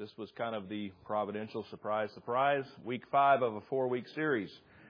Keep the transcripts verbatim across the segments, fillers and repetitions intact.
This was kind of the providential surprise, surprise, week five of a four-week series.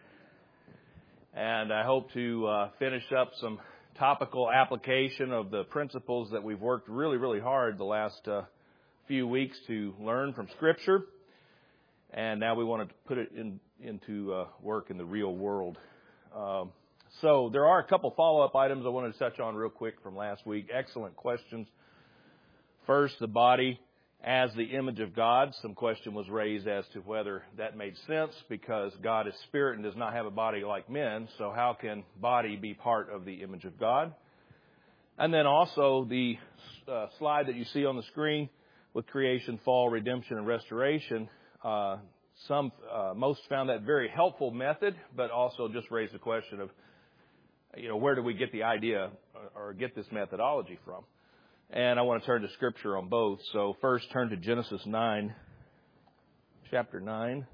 And I hope to uh, finish up some topical application of the principles that we've worked really, really hard the last uh, few weeks to learn from Scripture. And now we want to put it in, into uh, work in the real world. Um, so there are a couple follow-up items I wanted to touch on real quick from last week. Excellent questions. First, the body as the image of God. Some question was raised as to whether that made sense because God is spirit and does not have a body like men. So how can body be part of the image of God? And then also the uh, slide that you see on the screen with creation, fall, redemption, and restoration. Uh, some, uh, most found that very helpful method, but also just raised the question of, you know, where do we get the idea or, or get this methodology from? And I want to turn to Scripture on both. So first, turn to Genesis nine, chapter nine.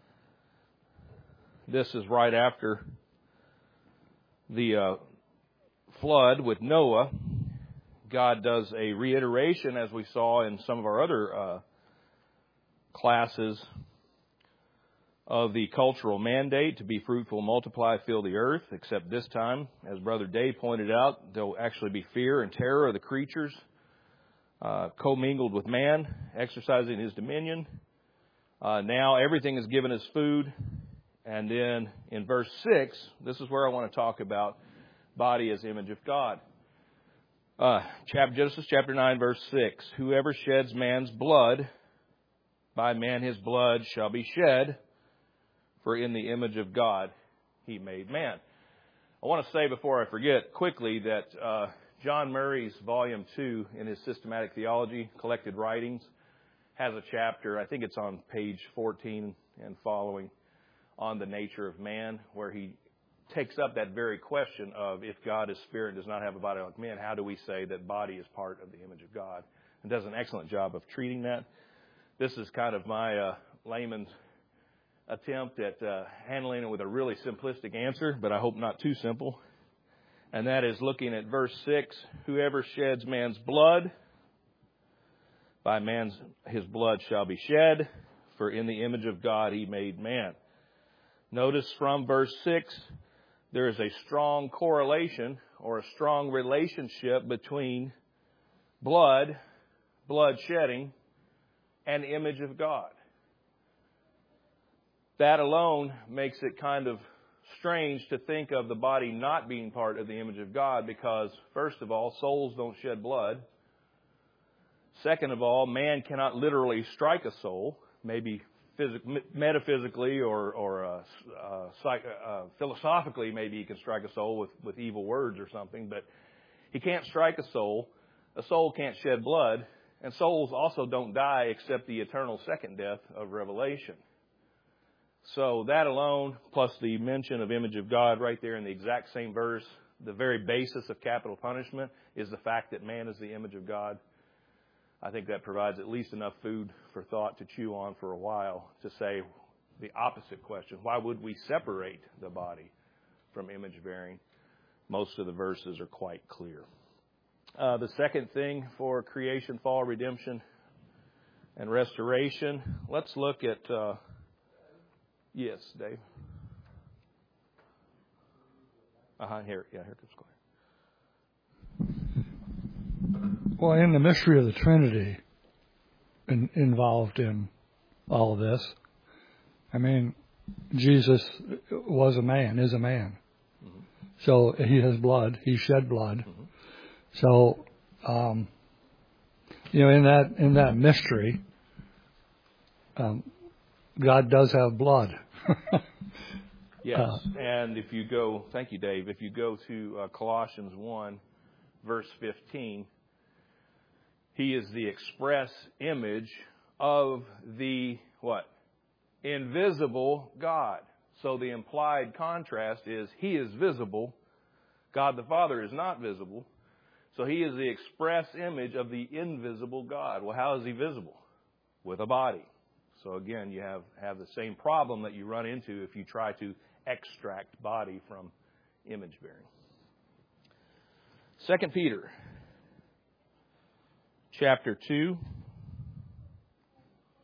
This is right after the uh, flood with Noah. God does a reiteration, as we saw in some of our other uh, classes, of the cultural mandate to be fruitful, multiply, fill the earth, except this time, as Brother Dave pointed out, there'll actually be fear and terror of the creatures, uh, commingled with man, exercising his dominion. Uh, now everything is given as food. And then in verse six, this is where I want to talk about body as image of God. Uh, chapter, Genesis chapter nine, verse six. Whoever sheds man's blood, by man his blood shall be shed, for in the image of God he made man. I want to say before I forget quickly that uh, John Murray's volume two in his Systematic Theology, Collected Writings, has a chapter, I think it's on page fourteen and following, on the nature of man, where he takes up that very question of if God is spirit and does not have a body like man, how do we say that body is part of the image of God? And does an excellent job of treating that. This is kind of my uh, layman's attempt at uh, handling it with a really simplistic answer, but I hope not too simple. And that is looking at verse six, whoever sheds man's blood, by man's his blood shall be shed, for in the image of God he made man. Notice from verse six, there is a strong correlation or a strong relationship between blood, blood shedding, and image of God. That alone makes it kind of strange to think of the body not being part of the image of God because, first of all, souls don't shed blood. Second of all, man cannot literally strike a soul, maybe phys- metaphysically or, or uh, uh, psych- uh, philosophically, maybe he can strike a soul with, with evil words or something, but he can't strike a soul. A soul can't shed blood, and souls also don't die except the eternal second death of Revelation. So that alone, plus the mention of image of God right there in the exact same verse, the very basis of capital punishment is the fact that man is the image of God. I think that provides at least enough food for thought to chew on for a while to say the opposite question. Why would we separate the body from image bearing? Most of the verses are quite clear. Uh, the second thing for creation, fall, redemption, and restoration, let's look at... Uh, Yes, Dave. Uh-huh, here, yeah, here comes Claire. Well, in the mystery of the Trinity in, involved in all of this, I mean, Jesus was a man, is a man. Mm-hmm. So he has blood, he shed blood. Mm-hmm. So, um, you know, in that in that mystery, um, God does have blood. Yes, uh, and if you go, thank you, Dave, if you go to uh, Colossians one, verse fifteen, he is the express image of the, what? Invisible God. So the implied contrast is he is visible, God the Father is not visible, so he is the express image of the invisible God. Well, how is he visible? With a body. So again, you have, have the same problem that you run into if you try to extract body from image bearing. Second Peter chapter two.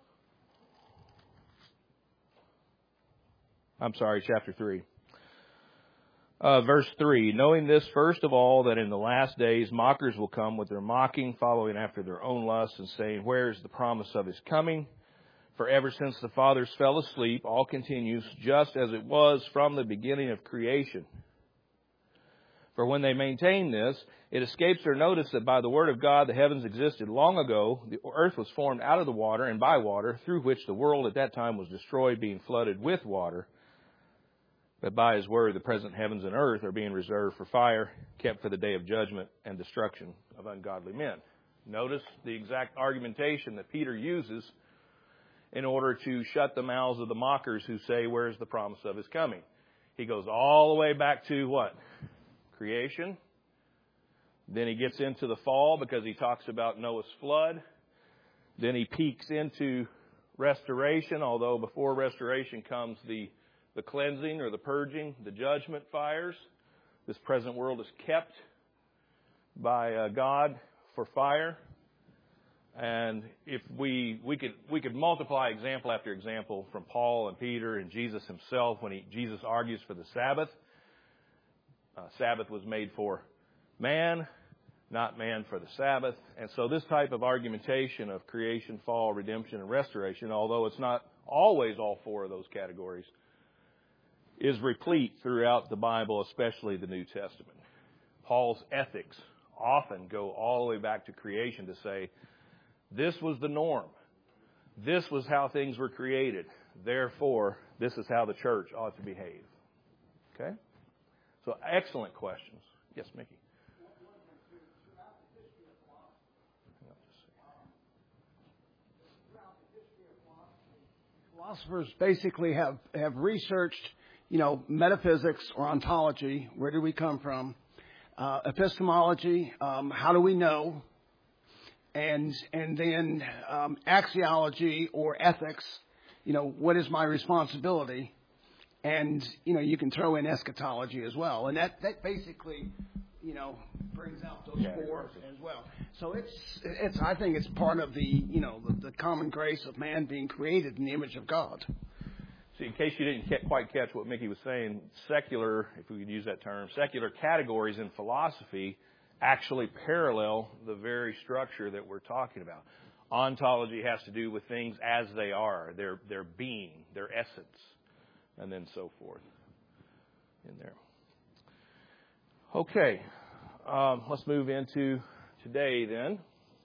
I'm sorry, chapter three. Uh, verse three, knowing this first of all, that in the last days mockers will come with their mocking, following after their own lusts, and saying, where is the promise of his coming? For ever since the fathers fell asleep, all continues just as it was from the beginning of creation. For when they maintain this, it escapes their notice that by the word of God the heavens existed long ago, the earth was formed out of the water and by water, through which the world at that time was destroyed, being flooded with water. But by his word the present heavens and earth are being reserved for fire, kept for the day of judgment and destruction of ungodly men. Notice the exact argumentation that Peter uses in order to shut the mouths of the mockers who say, where's the promise of his coming? He goes all the way back to what? Creation. Then he gets into the fall because he talks about Noah's flood. Then he peeks into restoration, although before restoration comes the, the cleansing or the purging, the judgment fires. This present world is kept by uh, God for fire. And if we we could we could multiply example after example from Paul and Peter and Jesus himself when he Jesus argues for the Sabbath. Uh, Sabbath was made for man, not man for the Sabbath. And so this type of argumentation of creation, fall, redemption, and restoration, although it's not always all four of those categories, is replete throughout the Bible, especially the New Testament. Paul's ethics often go all the way back to creation to say, this was the norm. This was how things were created. Therefore, this is how the church ought to behave. Okay? So, excellent questions. Yes, Mickey. Philosophers basically have, have researched, you know, metaphysics or ontology. Where do we come from? Uh, epistemology. Um, how do we know? And and then um, axiology or ethics, you know, what is my responsibility? And, you know, you can throw in eschatology as well. And that, that basically, you know, brings out those yeah, four as well. So it's, it's I think it's part of the, you know, the, the common grace of man being created in the image of God. See, in case you didn't quite catch what Mickey was saying, secular, if we could use that term, secular categories in philosophy actually parallel the very structure that we're talking about. Ontology has to do with things as they are, their their being, their essence, and then so forth in there. Okay, um, let's move into today then.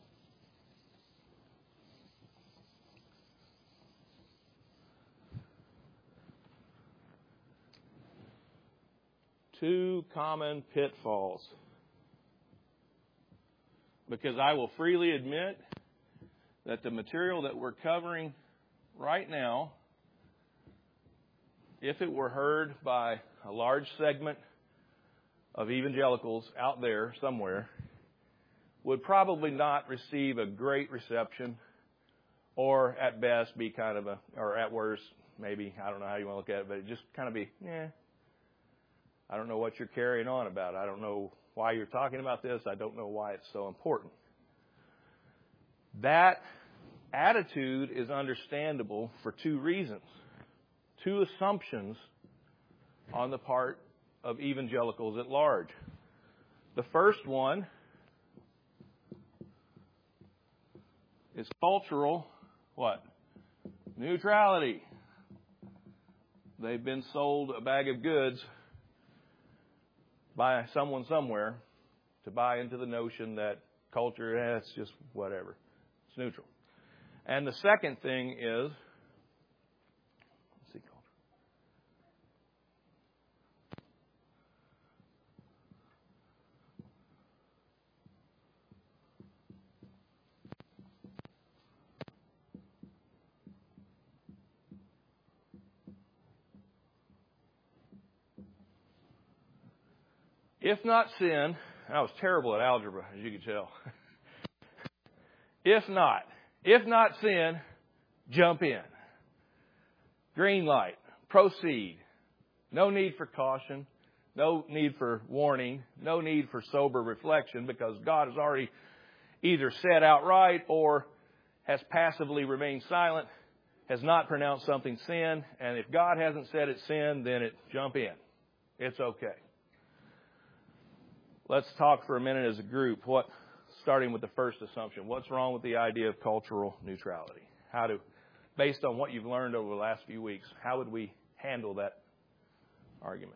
Two common pitfalls. Because I will freely admit that the material that we're covering right now, if it were heard by a large segment of evangelicals out there somewhere, would probably not receive a great reception, or at best be kind of a, or at worst, maybe, I don't know how you want to look at it, but it just kind of be, eh, I don't know what you're carrying on about. I don't know why you're talking about this. I don't know why it's so important. That attitude is understandable for two reasons. Two assumptions on the part of evangelicals at large. The first one is cultural, what? Neutrality. They've been sold a bag of goods by someone somewhere to buy into the notion that culture, eh, it's just whatever. It's neutral. And the second thing is, let's see, culture. If not sin, I was terrible at algebra, as you can tell. If not, if not sin, jump in. Green light, proceed. No need for caution, no need for warning, no need for sober reflection, because God has already either said outright or has passively remained silent, has not pronounced something sin, and if God hasn't said it's sin, then it jump in. It's okay. Let's talk for a minute as a group. What, starting with the first assumption, what's wrong with the idea of cultural neutrality? How do, based on what you've learned over the last few weeks, how would we handle that argument?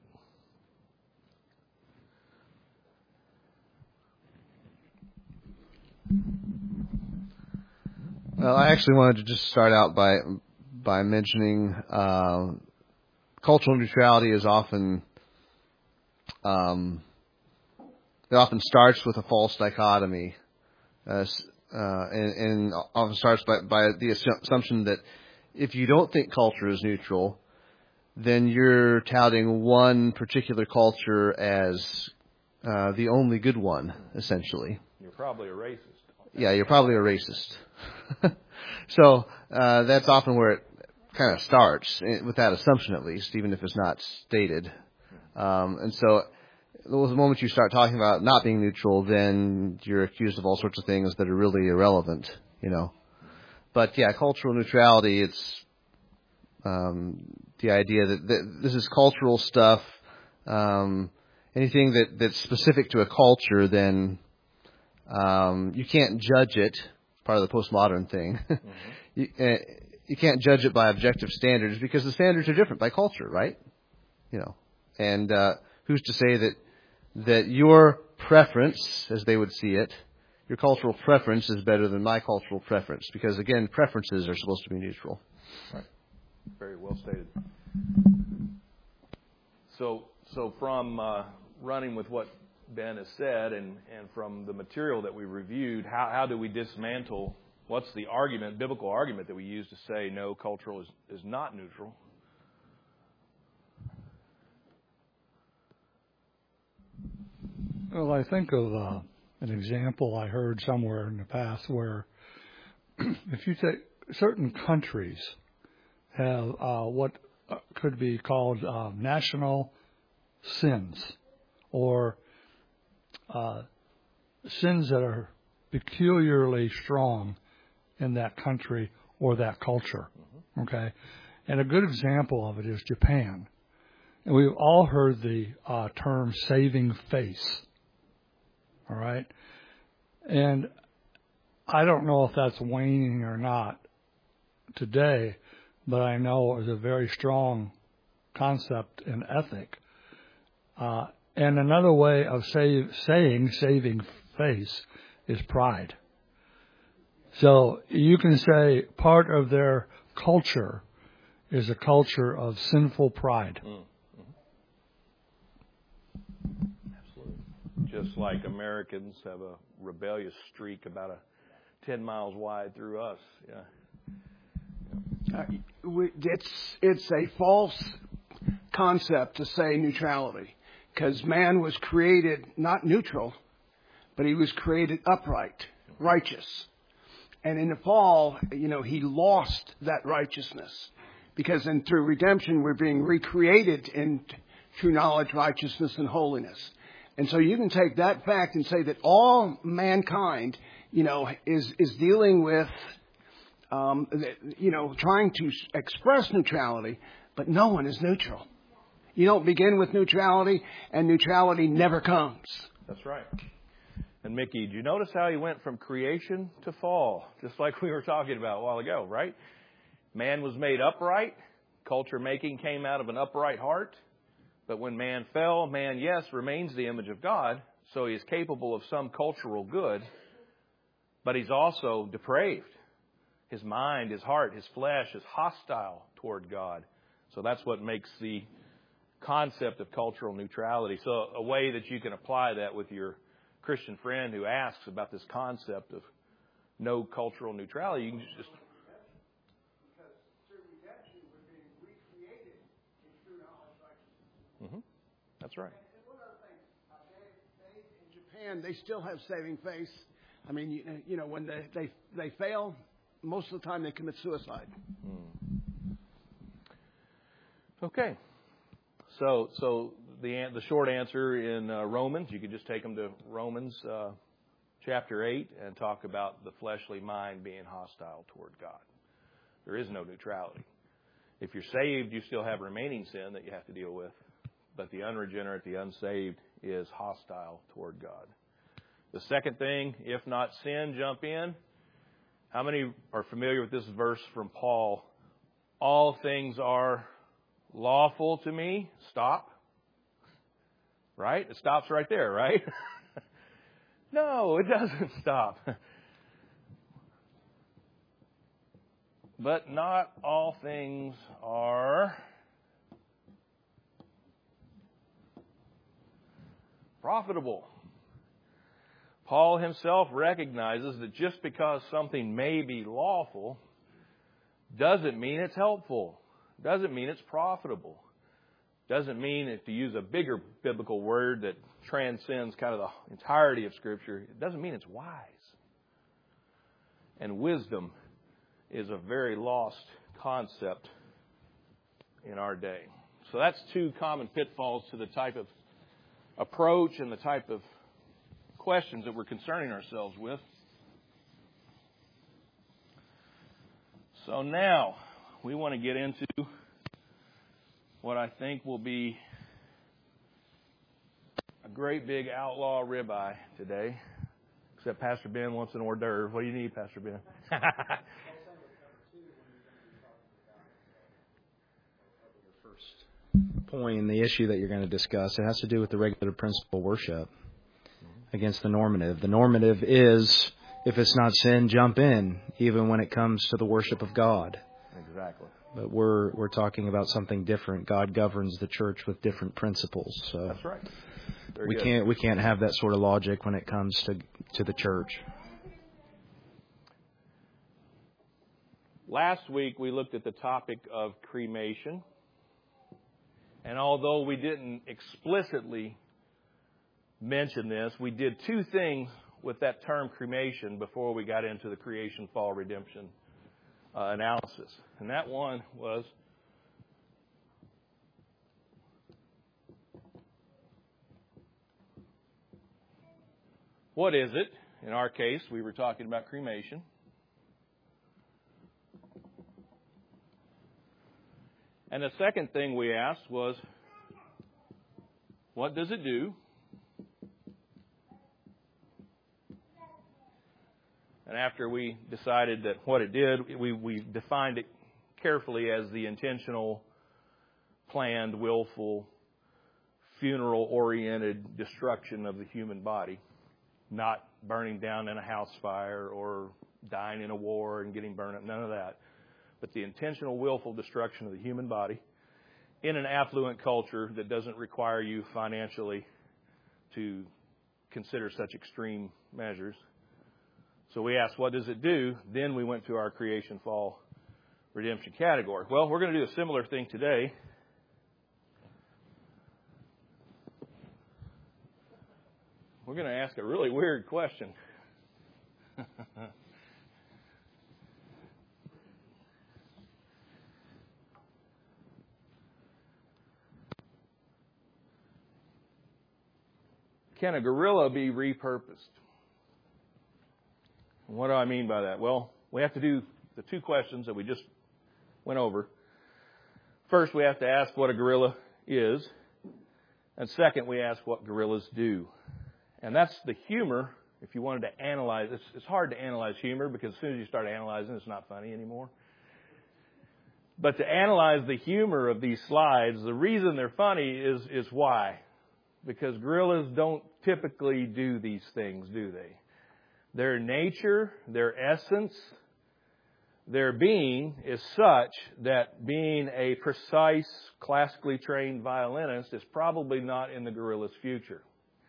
Well, I actually wanted to just start out by by mentioning uh, cultural neutrality is often um, it often starts with a false dichotomy, uh, uh, and, and often starts by, by the assumption that if you don't think culture is neutral, then you're touting one particular culture as uh, the only good one, essentially. You're probably a racist. Yeah, you're probably a racist. So uh, that's often where it kind of starts, with that assumption at least, even if it's not stated. Um, and so the moment you start talking about not being neutral, then you're accused of all sorts of things that are really irrelevant, you know. But yeah, cultural neutrality, it's um, the idea that, that this is cultural stuff. Um, anything that, that's specific to a culture, then um, you can't judge it. Part of the postmodern thing. Mm-hmm. you, uh, you can't judge it by objective standards because the standards are different by culture, right? You know, and uh, who's to say that that your preference, as they would see it, your cultural preference is better than my cultural preference? Because again, preferences are supposed to be neutral. Right. Very well stated. So, so from uh, running with what Ben has said, and, and from the material that we reviewed, how, how do we dismantle, what's the argument, biblical argument that we use to say no, cultural is, is not neutral? Well, I think of uh, an example I heard somewhere in the past where if you take certain countries have uh, what could be called uh, national sins, or Uh, sins that are peculiarly strong in that country or that culture, okay? And a good example of it is Japan. And we've all heard the uh, term saving face, all right? And I don't know if that's waning or not today, but I know it was a very strong concept and ethic. Uh, And another way of say, saying saving face is pride. So you can say part of their culture is a culture of sinful pride. Mm-hmm. Absolutely. Just like Americans have a rebellious streak about a ten miles wide through us. Yeah. Uh, we, it's it's a false concept to say neutrality. Because man was created not neutral, but he was created upright, righteous. And in the fall, you know, he lost that righteousness. Because in, through redemption, we're being recreated in true knowledge, righteousness, and holiness. And so you can take that fact and say that all mankind, you know, is, is dealing with, um, you know, trying to express neutrality, but no one is neutral. You don't begin with neutrality, and neutrality never comes. That's right. And Mickey, did you notice how he went from creation to fall? Just like we were talking about a while ago, right? Man was made upright. Culture making came out of an upright heart. But when man fell, man, yes, remains the image of God. So he is capable of some cultural good. But he's also depraved. His mind, his heart, his flesh is hostile toward God. So that's what makes the concept of cultural neutrality. So a way that you can apply that with your Christian friend who asks about this concept of no cultural neutrality, you can just... Because through redemption, we're being recreated in true knowledge, righteousness. Mm-hmm. That's right. And one other thing, uh, they, they, in Japan, they still have saving face. I mean, you, you know, when they, they, they fail, most of the time they commit suicide. Mm. Okay. So, so the the short answer in uh, Romans, you could just take them to Romans uh, chapter eight and talk about the fleshly mind being hostile toward God. There is no neutrality. If you're saved, you still have remaining sin that you have to deal with. But the unregenerate, the unsaved, is hostile toward God. The second thing, if not sin, jump in. How many are familiar with this verse from Paul? All things are lawful to me. Stop. Right? It stops right there, right? No, it doesn't stop. But not all things are profitable. Paul himself recognizes that just because something may be lawful doesn't mean it's helpful. Doesn't mean it's profitable. Doesn't mean, if to use a bigger biblical word that transcends kind of the entirety of Scripture, it doesn't mean it's wise. And wisdom is a very lost concept in our day. So that's two common pitfalls to the type of approach and the type of questions that we're concerning ourselves with. So now we want to get into what I think will be a great big outlaw ribeye today. Except Pastor Ben wants an hors d'oeuvre. What do you need, Pastor Ben? Point in the issue that you're going to discuss, it has to do with the regular principle worship against the normative. The normative is, if it's not sin, jump in, even when it comes to the worship of God. Exactly. But we're we're talking about something different. God governs the church with different principles. So that's right. Very we good. can't we can't have that sort of logic when it comes to to the church. Last week we looked at the topic of cremation. And although we didn't explicitly mention this, we did two things with that term cremation before we got into the creation, fall, redemption uh, analysis. And that one was what is it? In our case, we were talking about cremation. And the second thing we asked was, what does it do? And after we decided that what it did, we, we defined it carefully as the intentional, planned, willful, funeral-oriented destruction of the human body, not burning down in a house fire or dying in a war and getting burned up, none of that. But the intentional, willful destruction of the human body in an affluent culture that doesn't require you financially to consider such extreme measures. So we asked, what does it do? Then we went to our creation, fall, redemption category. Well, we're going to do a similar thing today. We're going to ask a really weird question. Can a gorilla be repurposed? What do I mean by that? Well, we have to do the two questions that we just went over. First, we have to ask what a gorilla is. And second, we ask what gorillas do. And that's the humor. If you wanted to analyze, it's, it's hard to analyze humor because as soon as you start analyzing, it's not funny anymore. But to analyze the humor of these slides, the reason they're funny is, is why? Because gorillas don't typically do these things, do they? Their nature, their essence, their being is such that being a precise, classically trained violinist is probably not in the gorilla's future.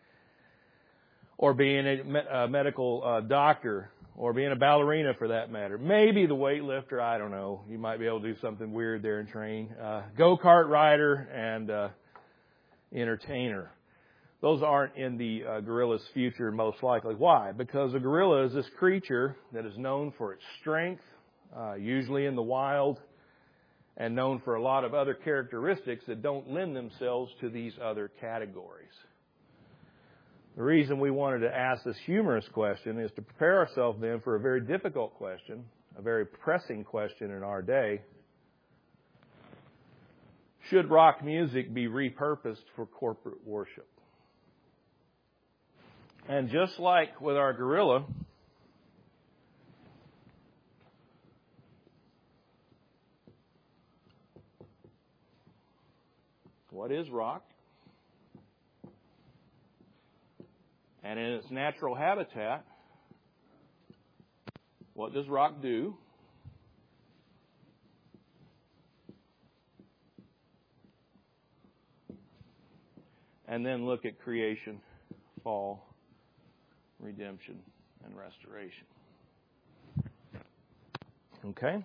Or being a, a medical uh, doctor, or being a ballerina for that matter. Maybe the weightlifter, I don't know. You might be able to do something weird there and train. Uh, go-kart rider and uh, entertainer. Those aren't in the uh, gorilla's future most likely. Why? Because a gorilla is this creature that is known for its strength, uh, usually in the wild, and known for a lot of other characteristics that don't lend themselves to these other categories. The reason we wanted to ask this humorous question is to prepare ourselves then for a very difficult question a very pressing question in our day. Should rock music be repurposed for corporate worship? And just like with our gorilla, what is rock? And in its natural habitat, what does rock do? And then look at creation, fall, redemption, and restoration. Okay?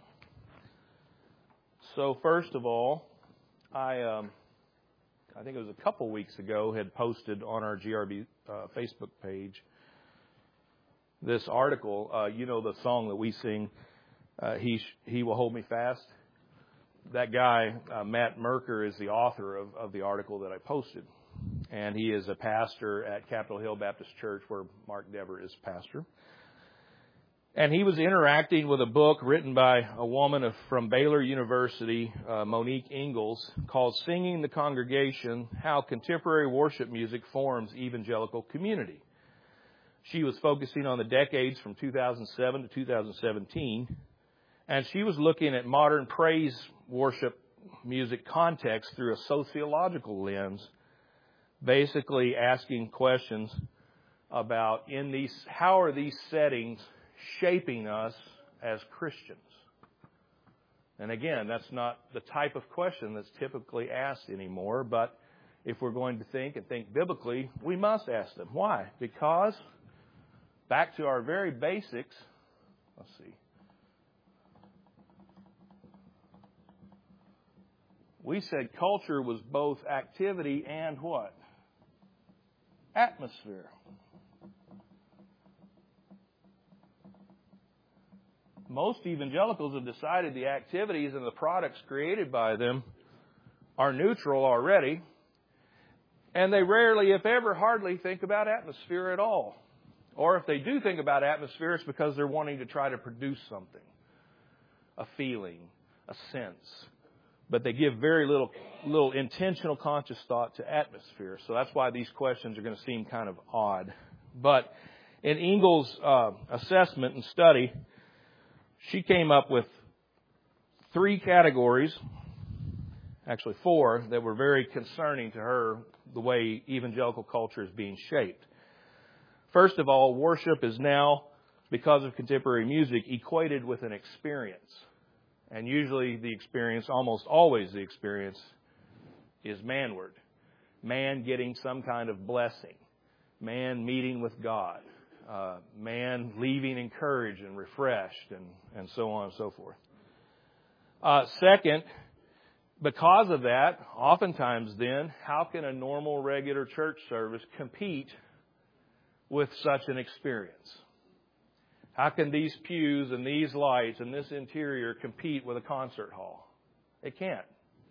So first of all, I um, I think it was a couple weeks ago, had posted on our G R B uh, Facebook page this article. Uh, you know the song that we sing, uh, He He Will Hold Me Fast? That guy, uh, Matt Merker, is the author of, of the article that I posted. And he is a pastor at Capitol Hill Baptist Church, where Mark Dever is pastor. And he was interacting with a book written by a woman of, from Baylor University, uh, Monique Ingalls, called Singing the Congregation, How Contemporary Worship Music Forms Evangelical Community. She was focusing on the decades from two thousand seven to two thousand seventeen. And she was looking at modern praise worship music context through a sociological lens, basically asking questions about in these, how are these settings shaping us as Christians? And again, that's not the type of question that's typically asked anymore, but if we're going to think and think biblically, we must ask them. Why? Because back to our very basics, let's see. We said culture was both activity and what? Atmosphere. Most evangelicals have decided the activities and the products created by them are neutral already, and they rarely, if ever, hardly think about atmosphere at all. Or if they do think about atmosphere, it's because they're wanting to try to produce something, a feeling, a sense. But they give very little little intentional conscious thought to atmosphere. So that's why these questions are going to seem kind of odd. But in Ingalls' uh, assessment and study, she came up with three categories, actually four, that were very concerning to her, the way evangelical culture is being shaped. First of all, worship is now, because of contemporary music, equated with an experience. And usually the experience, almost always the experience, is manward. Man getting some kind of blessing. Man meeting with God. Uh, man leaving encouraged and refreshed, and, and so on and so forth. Uh, second, because of that, oftentimes then, how can a normal, regular church service compete with such an experience? How can these pews and these lights and this interior compete with a concert hall? It can't.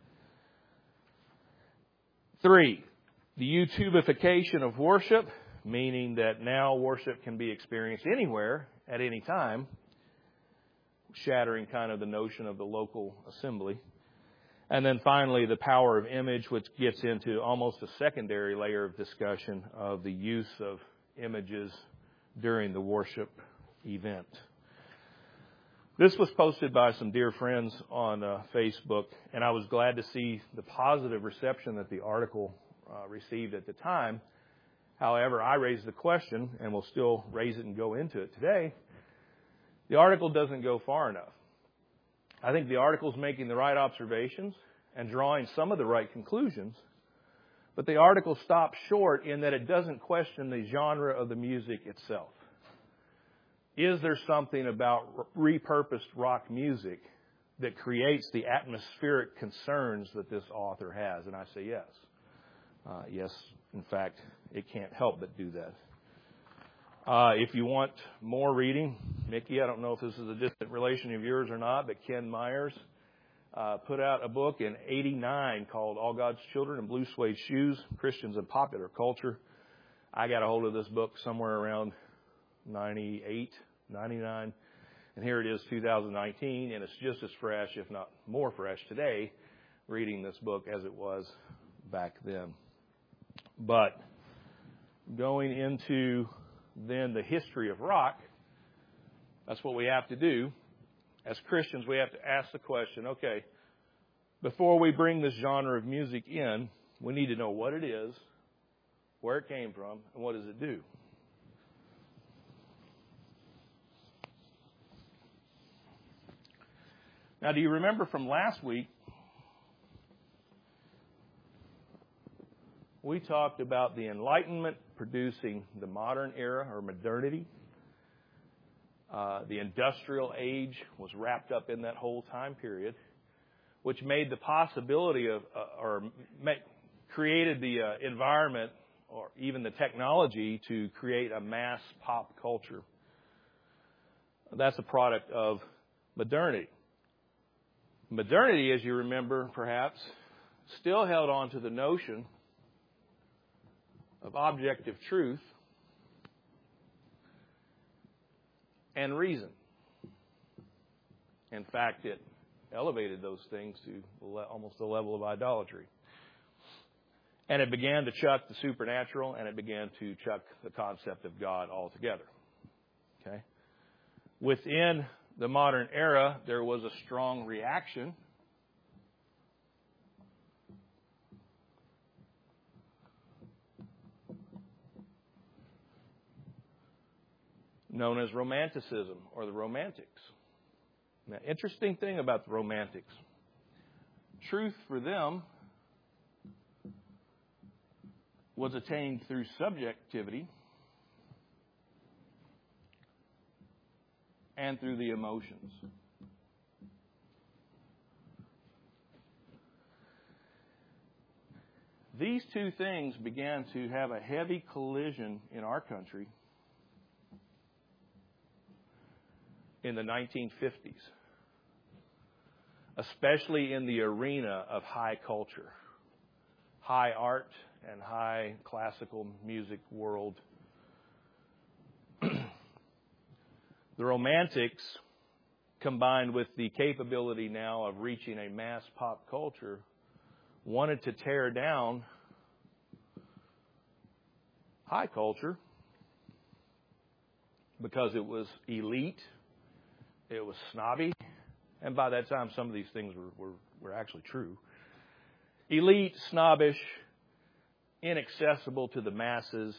Three, the YouTubification of worship, meaning that now worship can be experienced anywhere at any time, shattering kind of the notion of the local assembly. And then finally, the power of image, which gets into almost a secondary layer of discussion of the use of images during the worship event. This was posted by some dear friends on uh, Facebook, and I was glad to see the positive reception that the article uh, received at the time. However, I raised the question, and will still raise it and go into it today. The article doesn't go far enough. I think the article's making the right observations and drawing some of the right conclusions, but the article stops short in that it doesn't question the genre of the music itself. Is there something about repurposed rock music that creates the atmospheric concerns that this author has? And I say yes. Uh, yes, in fact, it can't help but do that. Uh, if you want more reading, Mickey, I don't know if this is a distant relation of yours or not, but Ken Myers uh, put out a book in eighty-nine called All God's Children in Blue Suede Shoes, Christians and Popular Culture. I got a hold of this book somewhere around ninety-eight, ninety-nine. And here it is, two thousand nineteen, and it's just as fresh, if not more fresh today, reading this book as it was back then. But going into then the history of rock, that's what we have to do. As Christians, we have to ask the question, okay, before we bring this genre of music in, we need to know what it is, where it came from, and what does it do. Now, do you remember from last week, we talked about the Enlightenment producing the modern era or modernity. Uh, the industrial age was wrapped up in that whole time period, which made the possibility of, uh, or make, created the uh, environment or even the technology to create a mass pop culture. That's a product of modernity. Modernity, as you remember, perhaps, still held on to the notion of objective truth and reason. In fact, it elevated those things to almost the level of idolatry. And it began to chuck the supernatural, and it began to chuck the concept of God altogether. Okay? Within the modern era, there was a strong reaction known as Romanticism or the Romantics. Now, interesting thing about the Romantics. Truth for them was attained through subjectivity and through the emotions. These two things began to have a heavy collision in our country in the nineteen fifties, especially in the arena of high culture, high art, and high classical music world. The Romantics, combined with the capability now of reaching a mass pop culture, wanted to tear down high culture because it was elite, it was snobby, and by that time some of these things were, were, were actually true. Elite, snobbish, inaccessible to the masses,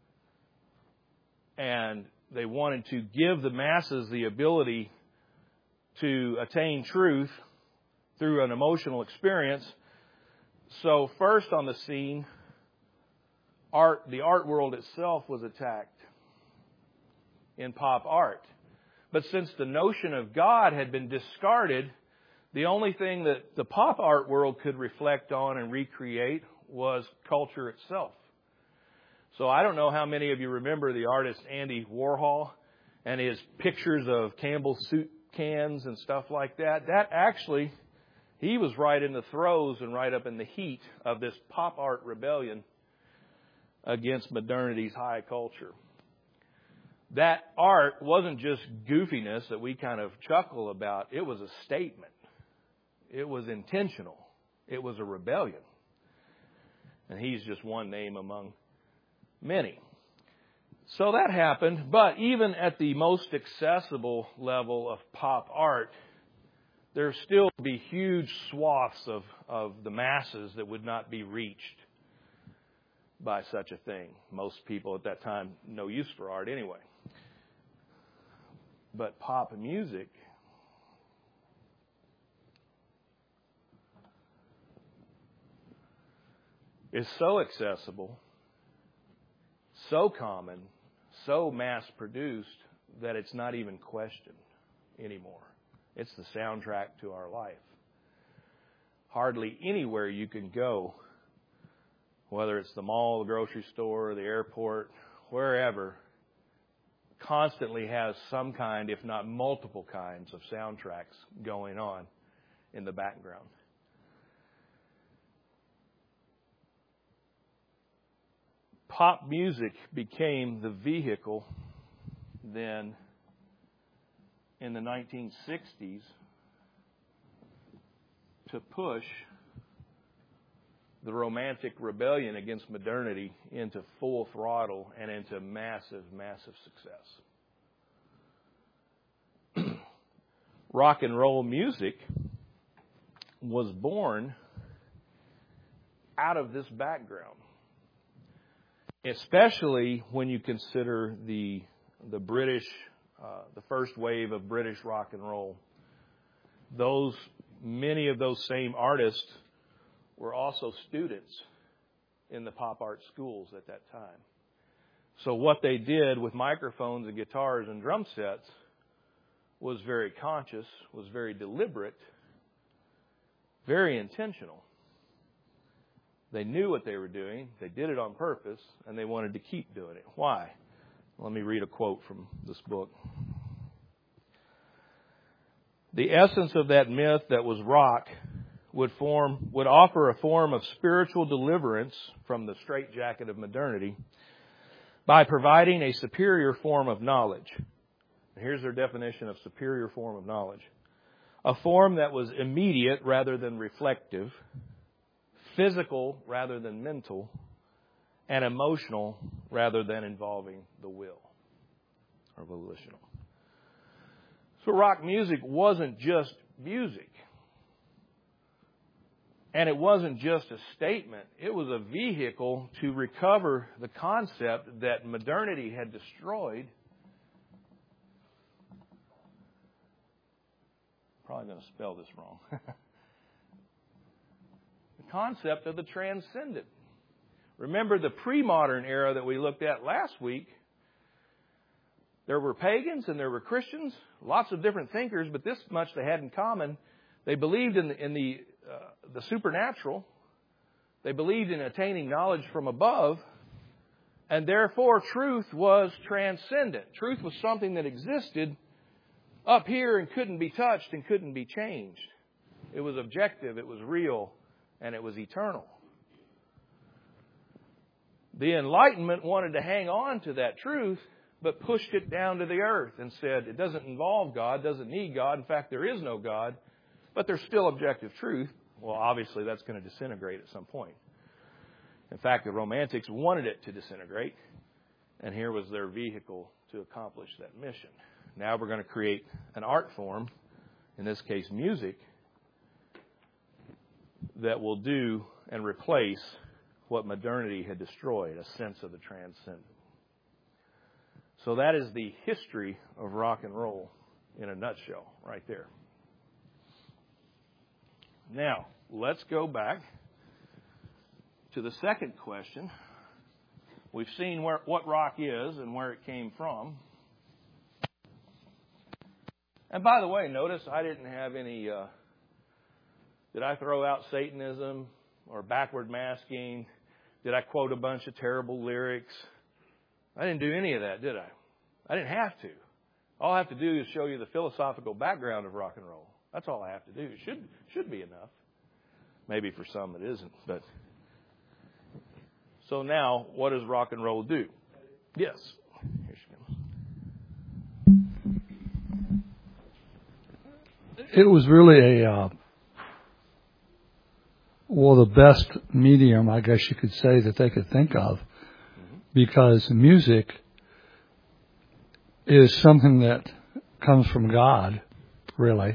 and they wanted to give the masses the ability to attain truth through an emotional experience. So first on the scene, art, the art world itself was attacked in pop art. But since the notion of God had been discarded, the only thing that the pop art world could reflect on and recreate was culture itself. So I don't know how many of you remember the artist Andy Warhol and his pictures of Campbell's soup cans and stuff like that. That actually, he was right in the throes and right up in the heat of this pop art rebellion against modernity's high culture. That art wasn't just goofiness that we kind of chuckle about. It was a statement. It was intentional. It was a rebellion. And he's just one name among many. So that happened, but even at the most accessible level of pop art, there still would be huge swaths of, of the masses that would not be reached by such a thing. Most people at that time, no use for art anyway. But pop music is so accessible, so common, so mass-produced that it's not even questioned anymore. It's the soundtrack to our life. Hardly anywhere you can go, whether it's the mall, the grocery store, the airport, wherever, constantly has some kind, if not multiple kinds of soundtracks going on in the background. Pop music became the vehicle then in the nineteen sixties to push the Romantic rebellion against modernity into full throttle and into massive, massive success. Rock and roll music was born out of this background, especially when you consider the the British, uh, the first wave of British rock and roll. Those many of those same artists were also students in the pop art schools at that time. So what they did with microphones and guitars and drum sets was very conscious, was very deliberate, very intentional. They knew what they were doing, they did it on purpose, and they wanted to keep doing it. Why? Let me read a quote from this book. The essence of that myth that was rock would form would offer a form of spiritual deliverance from the straitjacket of modernity by providing a superior form of knowledge. Here's their definition of superior form of knowledge. A form that was immediate rather than reflective, physical rather than mental, and emotional rather than involving the will or volitional. So rock music wasn't just music. And it wasn't just a statement. It was a vehicle to recover the concept that modernity had destroyed. Probably going to spell this wrong. The concept of the transcendent. Remember the pre-modern era that we looked at last week? There were pagans and there were Christians, lots of different thinkers, but this much they had in common. They believed in the, in the, uh, the supernatural. They believed in attaining knowledge from above. And therefore, truth was transcendent. Truth was something that existed up here and couldn't be touched and couldn't be changed. It was objective, it was real, and it was eternal. The Enlightenment wanted to hang on to that truth, but pushed it down to the earth and said it doesn't involve God, doesn't need God. In fact, there is no God, but there's still objective truth. Well, obviously, that's going to disintegrate at some point. In fact, the Romantics wanted it to disintegrate, and here was their vehicle to accomplish that mission. Now we're going to create an art form, in this case music, that will do and replace what modernity had destroyed, a sense of the transcendent. So that is the history of rock and roll in a nutshell right there. Now, let's go back to the second question. We've seen where, what rock is and where it came from. And by the way, notice I didn't have any, uh, did I throw out Satanism or backward masking? Did I quote a bunch of terrible lyrics? I didn't do any of that, did I? I didn't have to. All I have to do is show you the philosophical background of rock and roll. That's all I have to do. It should, should be enough. Maybe for some it isn't, but... So now, what does rock and roll do? Yes. Here she comes. It was really a, uh, well, the best medium, I guess you could say, that they could think of. Mm-hmm. Because music is something that comes from God, really.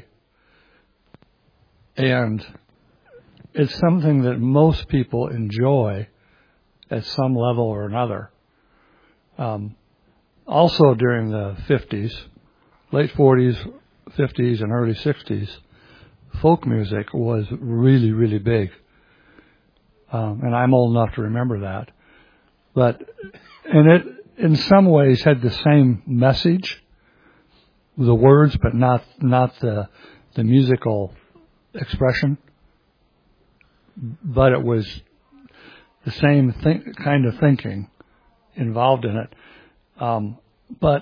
And it's something that most people enjoy at some level or another. Um, also during the fifties, late forties, fifties, and early sixties, folk music was really, really big. Um, and I'm old enough to remember that. But, and it, in some ways, had the same message, the words, but not, not the, the musical expression. But it was the same think, kind of thinking involved in it. Um, but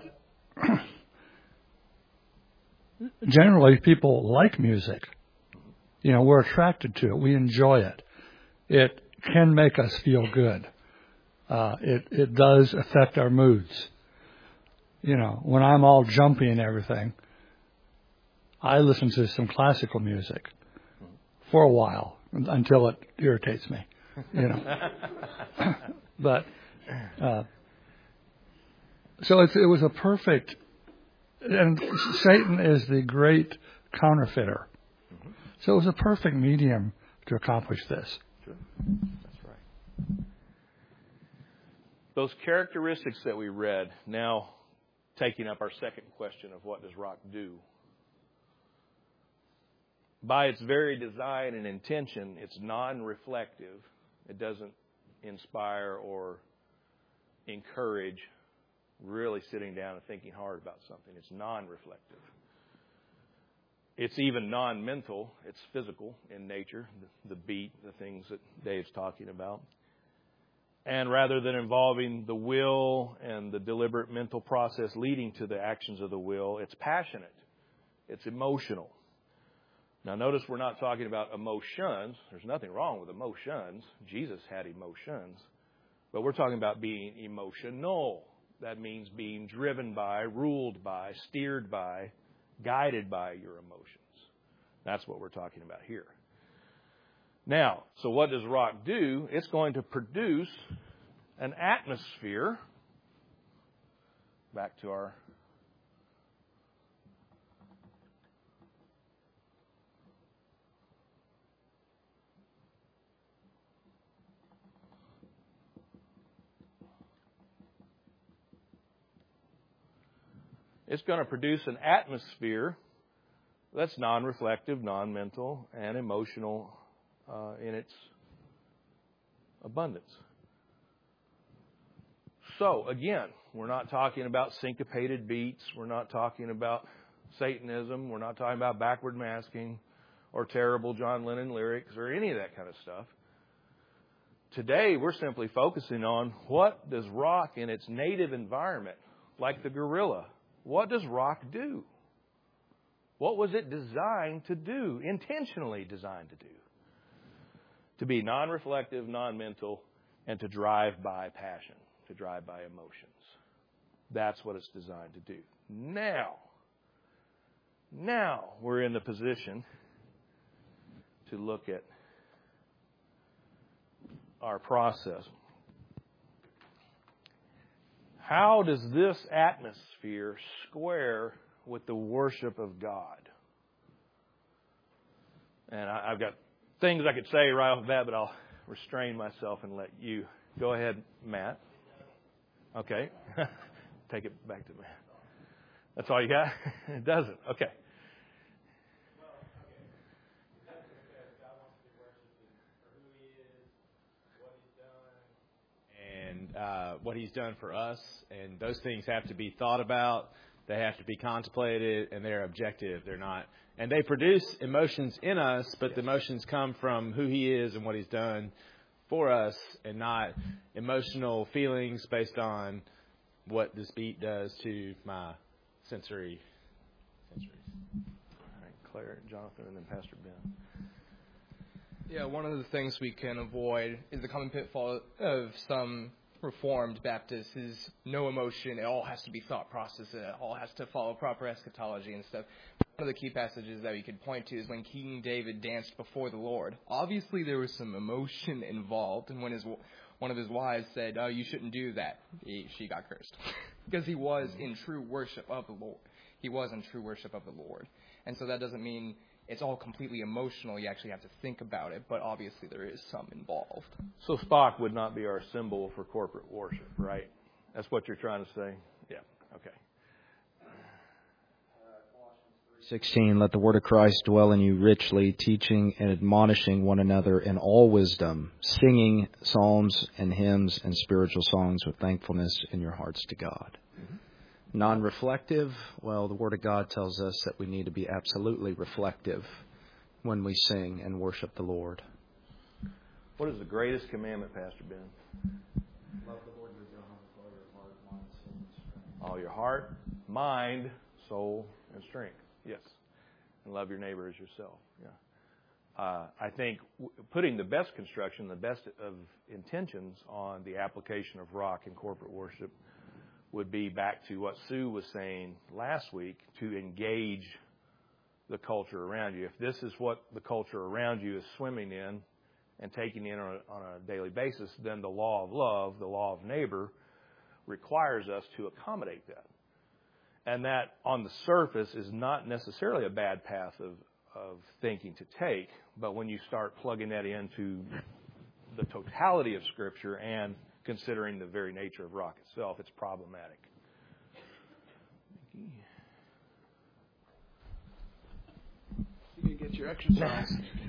generally people like music. You know, we're attracted to it. We enjoy it. It can make us feel good. Uh, it, it does affect our moods. You know, when I'm all jumpy and everything, I listen to some classical music for a while until it irritates me, you know. But uh, so it's, it was a perfect, and Satan is the great counterfeiter. Mm-hmm. So it was a perfect medium to accomplish this. Sure. That's right. Those characteristics that we read, now taking up our second question of what does rock do? By its very design and intention, it's non-reflective. It doesn't inspire or encourage really sitting down and thinking hard about something. It's non-reflective. It's even non-mental. It's physical in nature, the, the beat, the things that Dave's talking about. And rather than involving the will and the deliberate mental process leading to the actions of the will, it's passionate. It's emotional. Now, notice we're not talking about emotions. There's nothing wrong with emotions. Jesus had emotions. But we're talking about being emotional. That means being driven by, ruled by, steered by, guided by your emotions. That's what we're talking about here. Now, so what does rock do? It's going to produce an atmosphere. Back to our It's going to produce an atmosphere that's non-reflective, non-mental, and emotional uh, in its abundance. So, again, we're not talking about syncopated beats. We're not talking about Satanism. We're not talking about backward masking or terrible John Lennon lyrics or any of that kind of stuff. Today, we're simply focusing on what does rock in its native environment, like the gorilla, what does rock do? What was it designed to do, intentionally designed to do? To be non-reflective, non-mental, and to drive by passion, to drive by emotions. That's what it's designed to do. Now, now we're in the position to look at our process. How does this atmosphere square with the worship of God? And I, I've got things I could say right off the bat, but I'll restrain myself and let you. Go ahead, Matt. Okay. Take it back to Matt. That's all you got? It doesn't. Okay. And uh, what He's done for us, and those things have to be thought about. They have to be contemplated, and they're objective. They're not, and they produce emotions in us, but the emotions come from who He is and what He's done for us, and not emotional feelings based on what this beat does to my sensory sensories. All right, Claire, Jonathan, and then Pastor Ben. Yeah, one of the things we can avoid is the common pitfall of some Reformed Baptists is no emotion. It all has to be thought process. It all has to follow proper eschatology and stuff. One of the key passages that we could point to is when King David danced before the Lord. Obviously, there was some emotion involved, and when his one of his wives said, "Oh, you shouldn't do that," he, she got cursed because he was in true worship of the Lord. He was in true worship of the Lord, and so that doesn't mean it's all completely emotional. You actually have to think about it, but obviously there is some involved. So Spock would not be our symbol for corporate worship, right? That's what you're trying to say? Yeah, okay. sixteen, let the word of Christ dwell in you richly, teaching and admonishing one another in all wisdom, singing psalms and hymns and spiritual songs with thankfulness in your hearts to God. Mm-hmm. Non-reflective, well, the Word of God tells us that we need to be absolutely reflective when we sing and worship the Lord. What is the greatest commandment, Pastor Ben? Love the Lord your God with all your heart, mind, soul, and strength. All your heart, mind, soul, and strength. Yes. And love your neighbor as yourself. Yeah. Uh, I think w- putting the best construction, the best of intentions on the application of rock in corporate worship would be back to what Sue was saying last week, to engage the culture around you. If this is what the culture around you is swimming in and taking in on a, on a daily basis, then the law of love, the law of neighbor, requires us to accommodate that. And that, on the surface, is not necessarily a bad path of, of thinking to take, but when you start plugging that into the totality of Scripture and considering the very nature of rock itself, it's problematic. You can get your exercise.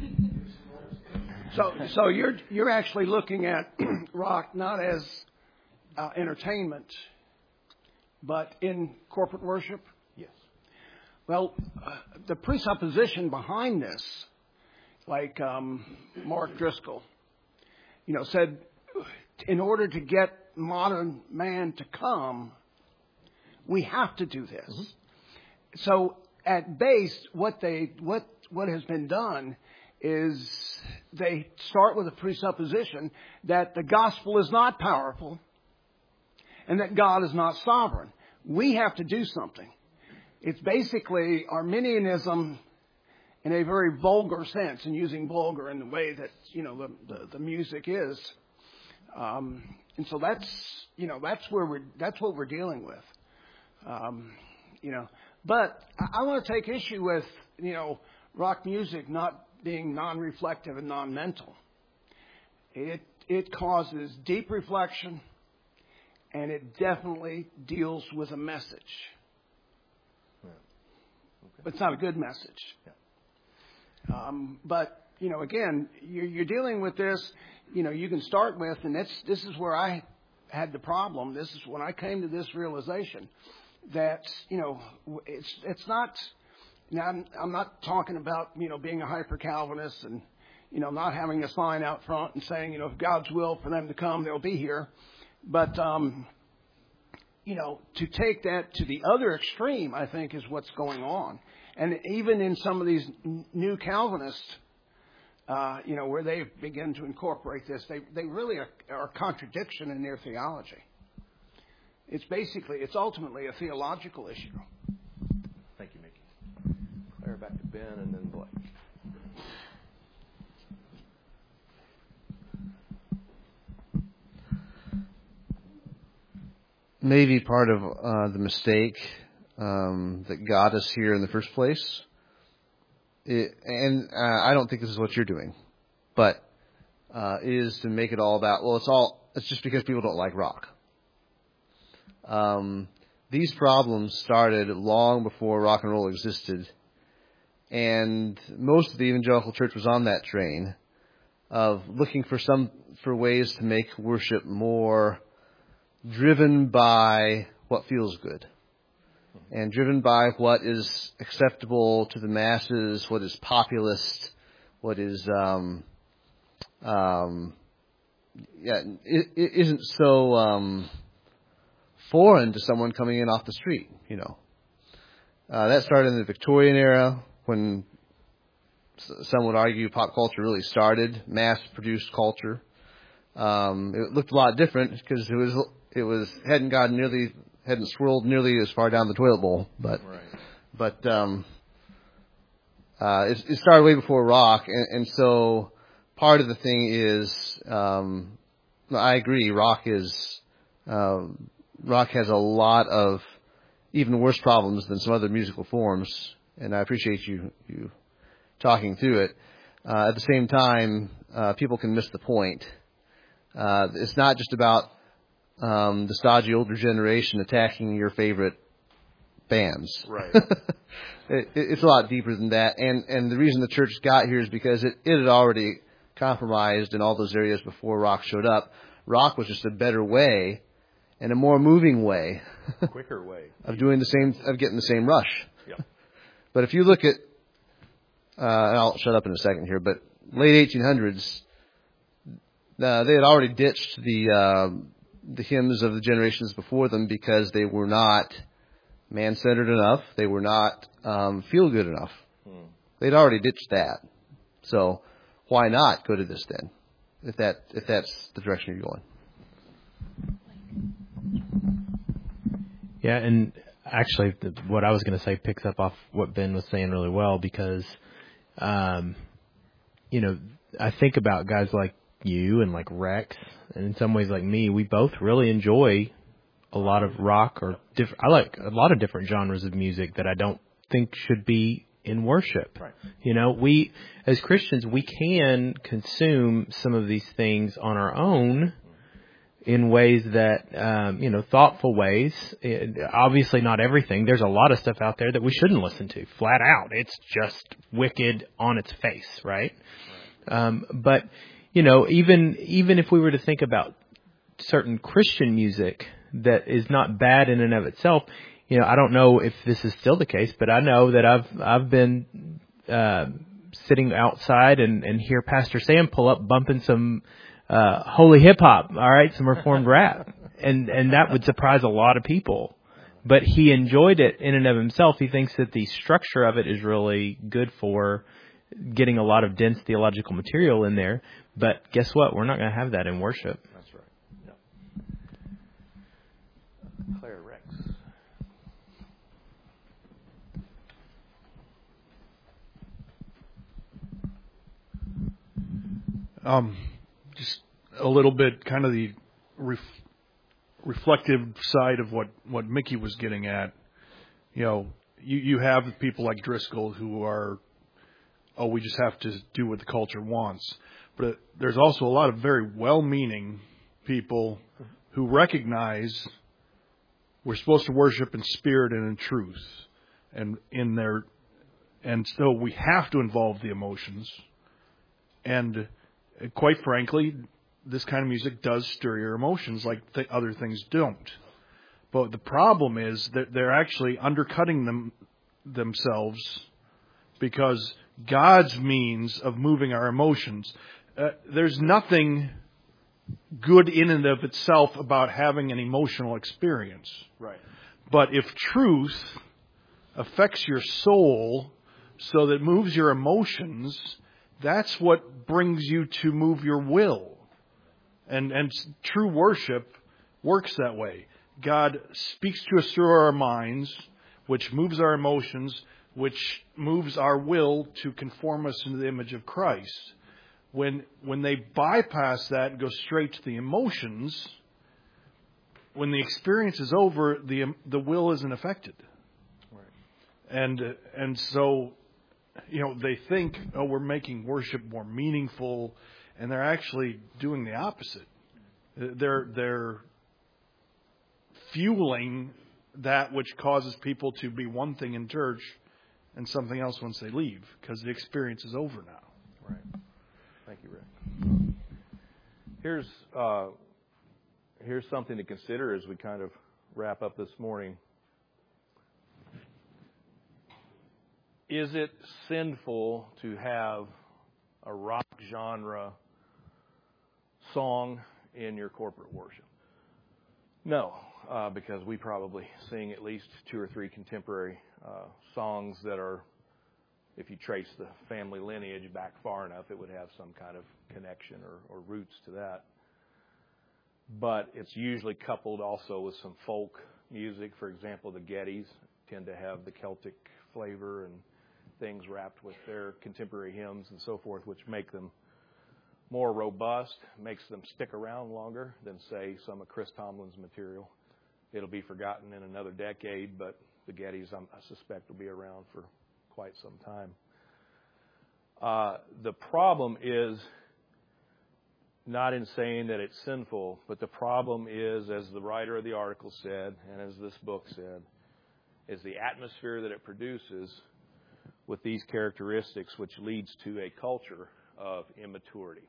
so, so you're you're actually looking at rock not as uh, entertainment, but in corporate worship? Yes. Well, uh, the presupposition behind this, like um, Mark Driscoll, you know, said, in order to get modern man to come, we have to do this. Mm-hmm. So, at base, what they what what has been done is they start with a presupposition that the gospel is not powerful and that God is not sovereign. We have to do something. It's basically Arminianism in a very vulgar sense, and using vulgar in the way that, you know, the, the, the music is. Um, and so that's, you know, that's where we're, that's what we're dealing with. Um, you know, but I, I want to take issue with, you know, rock music not being non-reflective and non-mental. It, it causes deep reflection, and it definitely deals with a message. Yeah. Okay. But it's not a good message. Yeah. Um, but, you know, again, you're, you're dealing with this, you know, you can start with, and that's, this is where I had the problem. This is when I came to this realization that, you know, it's it's not, now I'm, I'm not talking about, you know, being a hyper-Calvinist and, you know, not having a sign out front and saying, you know, if God's will for them to come, they'll be here. But, um, you know, to take that to the other extreme, I think, is what's going on. And even in some of these new Calvinists, uh, you know, where they begin to incorporate this, they, they really are, are a contradiction in their theology. It's basically, it's ultimately a theological issue. Thank you, Mickey. Claire, back to Ben and then Blake. Maybe part of uh, the mistake um, that got us here in the first place, it, and uh, I don't think this is what you're doing, but uh, is to make it all about, well, it's all, it's just because people don't like rock. Um, these problems started long before rock and roll existed, and most of the evangelical church was on that train of looking for some for ways to make worship more driven by what feels good and driven by what is acceptable to the masses, what is populist, what is um, um, yeah, it, it isn't so um, foreign to someone coming in off the street, you know. Uh, that started in the Victorian era when some would argue pop culture really started, mass-produced culture. Um, it looked a lot different because it was it was hadn't gotten nearly hadn't swirled nearly as far down the toilet bowl, but Right. but um, uh, it, it started way before rock, and, and so part of the thing is um, I agree, rock is uh, rock has a lot of even worse problems than some other musical forms, and I appreciate you you talking through it. Uh, at the same time, uh, people can miss the point. Uh, it's not just about um, the stodgy older generation attacking your favorite bands. Right. it, it's a lot deeper than that. And, and the reason the church got here is because it, it had already compromised in all those areas before rock showed up. Rock was just a better way and a more moving way. Quicker way. of doing the same, of getting the same rush. Yep. But if you look at, uh, and I'll shut up in a second here, but late eighteen hundreds, Uh, they had already ditched the uh, the hymns of the generations before them because they were not man-centered enough. They were not um, feel-good enough. Hmm. They'd already ditched that. So why not go to this then, if that if that's the direction you're going? Yeah, and actually, the, what I was going to say picks up off what Ben was saying really well because, um, you know, I think about guys like you and like Rex, and in some ways like me, we both really enjoy a lot of rock or diff- I like a lot of different genres of music that I don't think should be in worship. Right. You know, we as Christians, we can consume some of these things on our own in ways that, um, you know, thoughtful ways. It, obviously not everything. There's a lot of stuff out there that we shouldn't listen to, flat out. It's just wicked on its face, right? Um, but, you know, even even if we were to think about certain Christian music that is not bad in and of itself, you know, I don't know if this is still the case, but I know that I've I've been uh, sitting outside and, and hear Pastor Sam pull up bumping some uh, holy hip hop, all right, some reformed rap, and and that would surprise a lot of people. But he enjoyed it in and of himself. He thinks that the structure of it is really good for getting a lot of dense theological material in there. But guess what? We're not going to have that in worship. That's right. No. Claire, Rex. Um, just a little bit, kind of the ref, reflective side of what, what Mickey was getting at. You know, you, you have people like Driscoll who are, oh, we just have to do what the culture wants. But there's also a lot of very well-meaning people who recognize we're supposed to worship in spirit and in truth, and in their, and so we have to involve the emotions. And quite frankly, this kind of music does stir your emotions like th- other things don't. But the problem is that they're actually undercutting them themselves, because God's means of moving our emotions, uh, there's nothing good in and of itself about having an emotional experience. Right. But if truth affects your soul so that it moves your emotions, that's what brings you to move your will. And and true worship works that way. God speaks to us through our minds, which moves our emotions, which moves our will to conform us into the image of Christ. When when they bypass that and go straight to the emotions, when the experience is over, the the will isn't affected. Right. And and so, you know, they think, oh, we're making worship more meaningful, and they're actually doing the opposite. They're they're fueling that which causes people to be one thing in church and something else once they leave, because the experience is over now. Right. Thank you, Rick. Here's uh, here's something to consider as we kind of wrap up this morning. Is it sinful to have a rock genre song in your corporate worship? No, uh, because we probably sing at least two or three contemporary uh, songs that are, if you trace the family lineage back far enough, it would have some kind of connection or, or roots to that. But it's usually coupled also with some folk music. For example, the Gettys tend to have the Celtic flavor and things wrapped with their contemporary hymns and so forth, which make them more robust, makes them stick around longer than, say, some of Chris Tomlin's material. It'll be forgotten in another decade, but the Gettys, I'm, I suspect, will be around for quite some time. Uh, the problem is not in saying that it's sinful, but the problem is, as the writer of the article said, and as this book said, is the atmosphere that it produces with these characteristics, which leads to a culture of immaturity.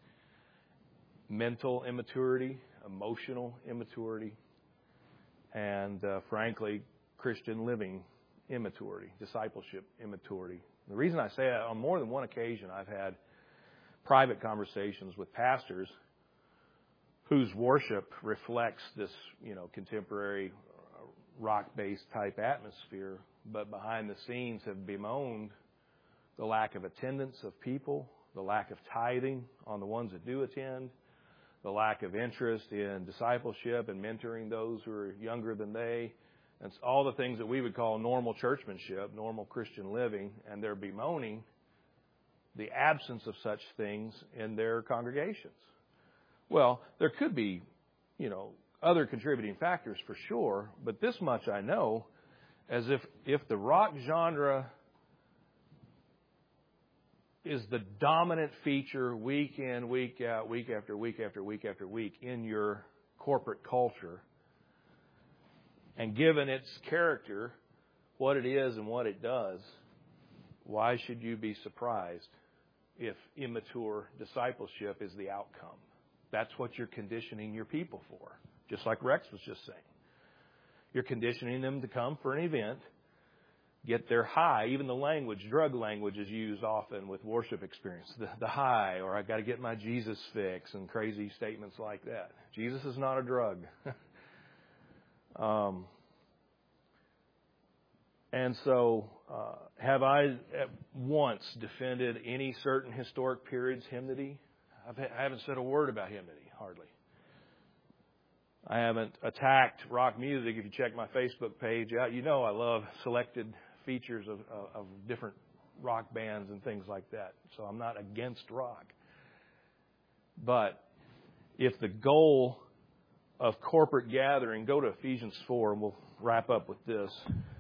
Mental immaturity, emotional immaturity, and uh, frankly, Christian living immaturity, discipleship immaturity. The reason I say that, on more than one occasion, I've had private conversations with pastors whose worship reflects this, you know, contemporary rock-based type atmosphere, but behind the scenes have bemoaned the lack of attendance of people, the lack of tithing on the ones that do attend, the lack of interest in discipleship and mentoring those who are younger than they, and all the things that we would call normal churchmanship, normal Christian living, and they're bemoaning the absence of such things in their congregations. Well, there could be, you know, other contributing factors for sure, but this much I know, as if if the rock genre is the dominant feature week in, week out, week after week after week after week in your corporate culture, and given its character, what it is and what it does, why should you be surprised if immature discipleship is the outcome? That's what you're conditioning your people for, just like Rex was just saying. You're conditioning them to come for an event, get their high. Even the language, drug language, is used often with worship experience. The, the high, or I got to get my Jesus fix, and crazy statements like that. Jesus is not a drug. um, and so, uh, have I at once defended any certain historic period's hymnody? I've, I haven't said a word about hymnody, hardly. I haven't attacked rock music. If you check my Facebook page out, you know I love selected features of, of, of different rock bands and things like that. So I'm not against rock. But if the goal of corporate gathering, go to Ephesians four and we'll wrap up with this.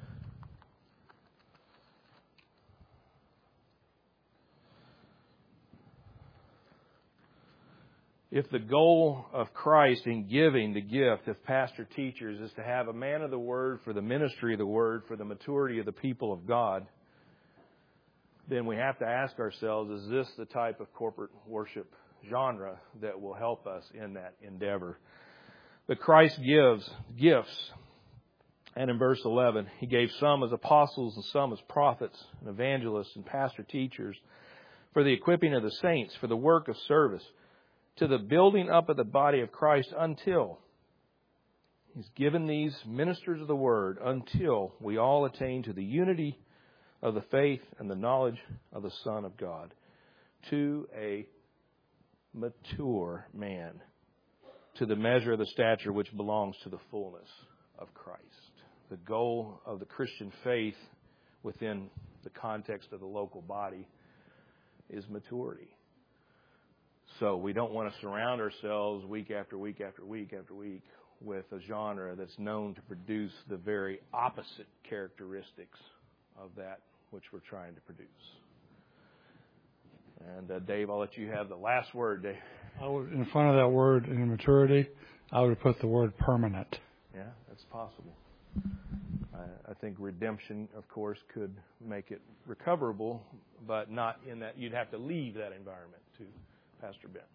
If the goal of Christ in giving the gift of pastor teachers is to have a man of the Word for the ministry of the Word, for the maturity of the people of God, then we have to ask ourselves, is this the type of corporate worship genre that will help us in that endeavor? But Christ gives gifts. And in verse eleven, He gave some as apostles and some as prophets and evangelists and pastor teachers for the equipping of the saints, for the work of service, to the building up of the body of Christ until He's given these ministers of the Word until we all attain to the unity of the faith and the knowledge of the Son of God, to a mature man, to the measure of the stature which belongs to the fullness of Christ. The goal of the Christian faith within the context of the local body is maturity. So we don't want to surround ourselves week after week after week after week with a genre that's known to produce the very opposite characteristics of that which we're trying to produce. And uh, Dave, I'll let you have the last word, Dave. I would, in front of that word in maturity, I would put the word permanent. Yeah, that's possible. I, I think redemption, of course, could make it recoverable, but not in that you'd have to leave that environment to Pastor Ben.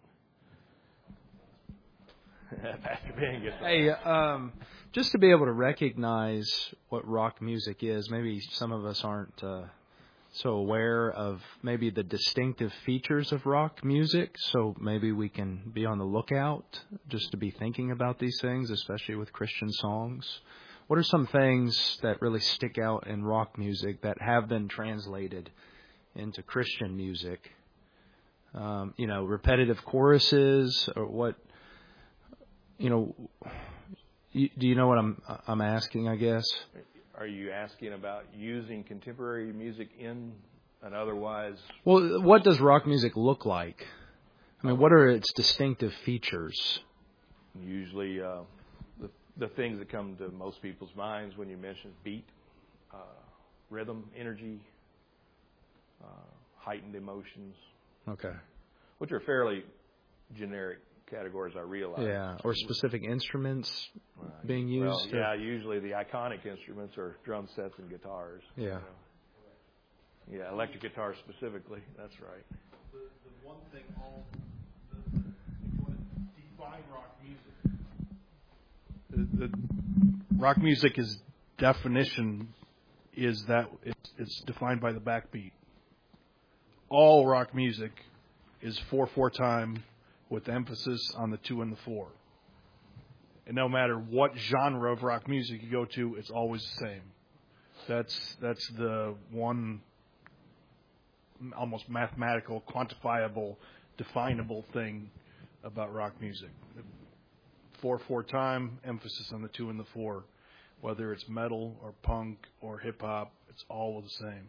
Pastor Ben gets Hey, um, just to be able to recognize what rock music is, maybe some of us aren't uh, so aware of maybe the distinctive features of rock music, so maybe we can be on the lookout just to be thinking about these things, especially with Christian songs. What are some things that really stick out in rock music that have been translated into Christian music? Um, you know, repetitive choruses, or what? You know, you, do you know what I'm I'm asking? I guess. Are you asking about using contemporary music in an otherwise? Well, what does rock music look like? I mean, what are its distinctive features? Usually, uh, the the things that come to most people's minds when you mention beat, uh, rhythm, energy, uh, heightened emotions. Okay. Which are fairly generic categories, I realize. Yeah, or specific instruments uh, being used. Well, yeah, usually the iconic instruments are drum sets and guitars. Yeah. You know. Yeah, electric guitar specifically. That's right. The, the one thing, all the, if you want to define rock music, the, the rock music is definition is that it's, it's defined by the backbeat. All rock music is four four time with emphasis on the two and the four. And no matter what genre of rock music you go to, it's always the same. That's that's the one almost mathematical, quantifiable, definable thing about rock music. Four four time, emphasis on the two and the four. whether it's metal or punk or hip hop, it's all the same.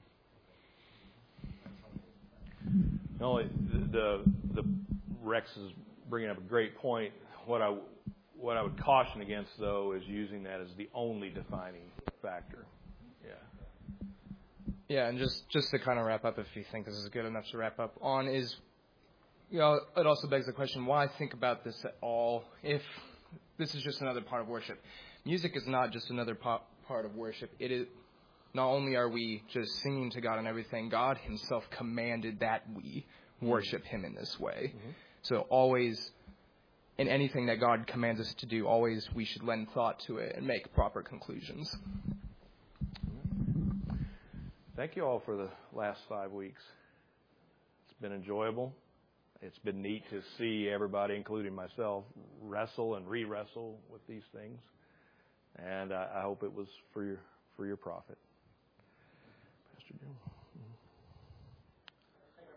No, the, the the Rex is bringing up a great point. What I what I would caution against, though, is using that as the only defining factor. Yeah. Yeah, and just, just to kind of wrap up, if you think this is good enough to wrap up on, is, you know, it also begs the question, why think about this at all if this is just another part of worship? Music is not just another part of worship. It is, not only are we just singing to God and everything, God himself commanded that we worship him in this way. Mm-hmm. So always, in anything that God commands us to do, always we should lend thought to it and make proper conclusions. Thank you all for the last five weeks. It's been enjoyable. It's been neat to see everybody, including myself, wrestle and re-wrestle with these things. And I, I hope it was for your for your profit. Pastor Jim.